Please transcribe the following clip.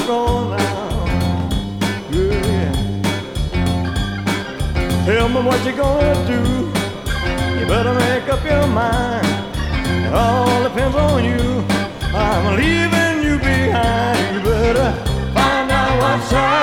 roll now. Yeah. Tell me what you gonna do. You better make up your mind. It all depends on you. I'm leaving you behind. You better find out what's right.